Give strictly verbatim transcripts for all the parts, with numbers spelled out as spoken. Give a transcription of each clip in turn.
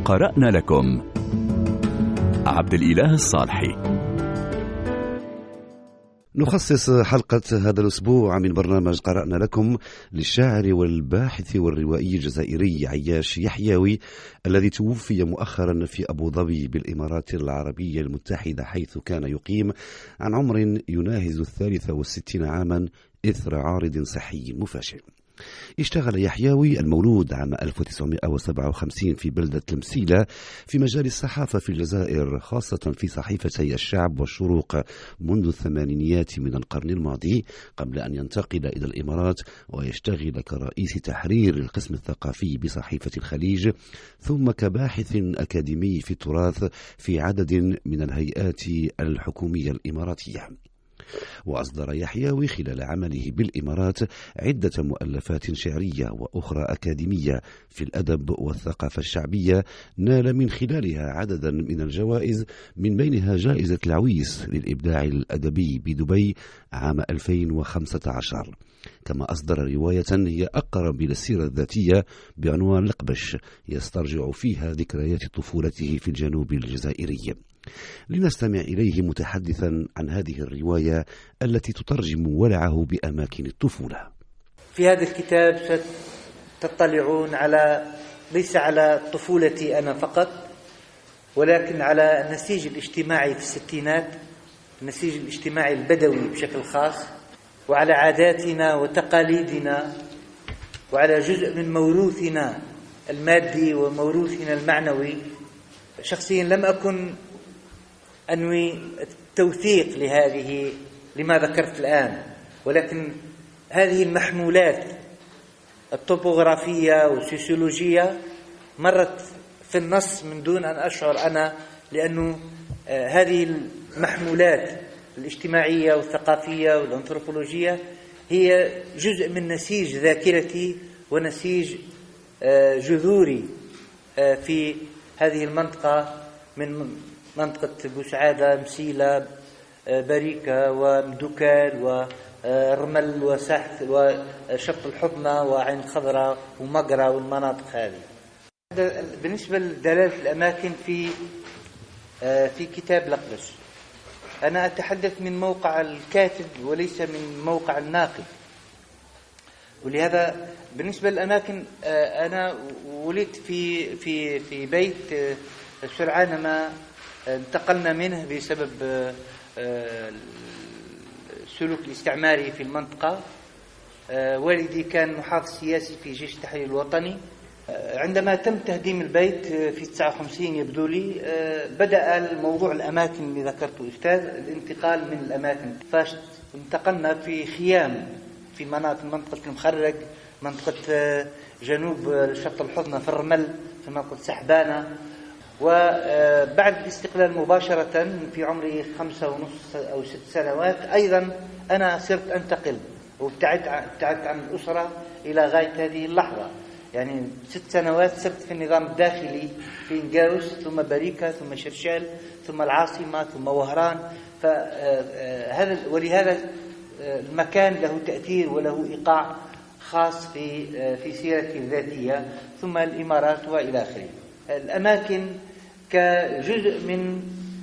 قرأنا لكم عبد الإله الصالحي. نخصص حلقة هذا الأسبوع من برنامج قرأنا لكم للشاعر والباحث والروائي الجزائري عياش يحيوي الذي توفي مؤخرا في أبو ظبي بالإمارات العربية المتحدة، حيث كان يقيم عن عمر يناهز الثالثة والستين عاما إثر عارض صحي مفاجئ. اشتغل يحيوي المولود عام ألف وتسعمائة وسبعة وخمسين في بلدة المسيلة في مجال الصحافة في الجزائر، خاصة في صحيفتي الشعب والشروق منذ الثمانينيات من القرن الماضي، قبل أن ينتقل إلى الإمارات ويشتغل كرئيس تحرير القسم الثقافي بصحيفة الخليج، ثم كباحث أكاديمي في التراث في عدد من الهيئات الحكومية الإماراتية. وأصدر يحيوي خلال عمله بالإمارات عدة مؤلفات شعرية وأخرى أكاديمية في الأدب والثقافة الشعبية، نال من خلالها عددا من الجوائز، من بينها جائزة العويس للإبداع الأدبي بدبي عام ألفين وخمسة عشر. كما أصدر رواية هي أقرب إلى السيرة الذاتية بعنوان لقبش، يسترجع فيها ذكريات طفولته في الجنوب الجزائري. لنستمع إليه متحدثا عن هذه الرواية التي تترجم ولعه بأماكن الطفولة. في هذا الكتاب ستطلعون على ليس على طفولتي أنا فقط، ولكن على النسيج الاجتماعي في الستينات، النسيج الاجتماعي البدوي بشكل خاص، وعلى عاداتنا وتقاليدنا، وعلى جزء من موروثنا المادي وموروثنا المعنوي. شخصيا لم أكن أنوي التوثيق لهذه لما ذكرت الآن، ولكن هذه المحمولات الطبوغرافية والسوسيولوجية مرت في النص من دون أن أشعر أنا، لأنه هذه المحمولات الاجتماعية والثقافية والأنثروبولوجية هي جزء من نسيج ذاكرتي ونسيج جذوري في هذه المنطقة، من منطقة بوسعادة، مسيلة، بريكة ومدوكال ورمل وسحث وشط الحضنة وعين خضراء ومقرة والمناطق هذه. بالنسبة لدلالة الأماكن في في كتاب لقبش، أنا أتحدث من موقع الكاتب وليس من موقع الناقد، ولهذا بالنسبة للأماكن أنا ولدت في في في بيت سرعان ما انتقلنا منه بسبب السلوك الاستعماري في المنطقة. والدي كان محافظ سياسي في جيش التحرير الوطني. عندما تم تهديم البيت في تسعة وخمسين يبدو لي بدأ الموضوع الأماكن اللي ذكرته أستاذ الانتقال من الأماكن، فانتقلنا في خيام في مناطق منطقة المخرج، منطقة جنوب شط الحضنة في الرمل، في منطقة سحبانة. وبعد الاستقلال مباشرة في عمري خمسة ونص أو ست سنوات أيضا أنا صرت أنتقل وابتعدت ابتعدت عن الأسرة إلى غاية هذه اللحظة. يعني ست سنوات صرت في النظام الداخلي في نقاوس، ثم بريكة، ثم شرشال، ثم العاصمة، ثم وهران. فهذا ولهذا المكان له تأثير وله إيقاع خاص في في سيرتي الذاتية، ثم الإمارات وإلى آخره. الأماكن كجزء من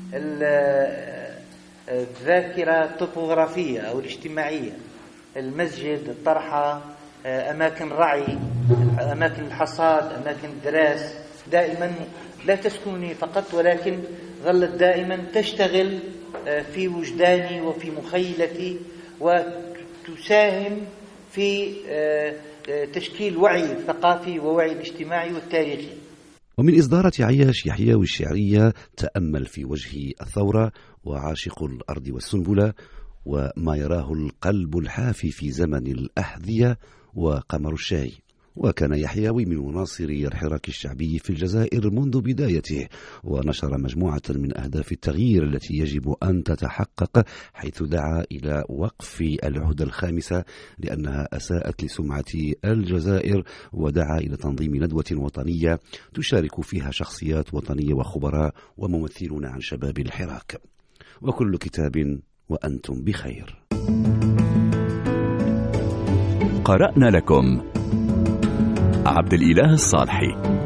الذاكرة الطبوغرافية أو الاجتماعية، المسجد، الطرحة، أماكن رعي، أماكن الحصاد، أماكن الدراس، دائما لا تسكنني فقط، ولكن ظلت دائما تشتغل في وجداني وفي مخيلتي، وتساهم في تشكيل وعي الثقافي ووعي الاجتماعي والتاريخي. ومن إصدارات عياش يحيوي الشعرية تأمل في وجه الثورة، وعاشق الأرض والسنبلة، وما يراه القلب الحافي في زمن الأحذية، وقمر الشاي. وكان يحيوي من مناصر الحراك الشعبي في الجزائر منذ بدايته، ونشر مجموعة من أهداف التغيير التي يجب أن تتحقق، حيث دعا إلى وقف العهدة الخامسة لأنها أساءت لسمعة الجزائر، ودعا إلى تنظيم ندوة وطنية تشارك فيها شخصيات وطنية وخبراء وممثلون عن شباب الحراك. وكل كتاب وأنتم بخير. قرأنا لكم عبد الإله الصالحي.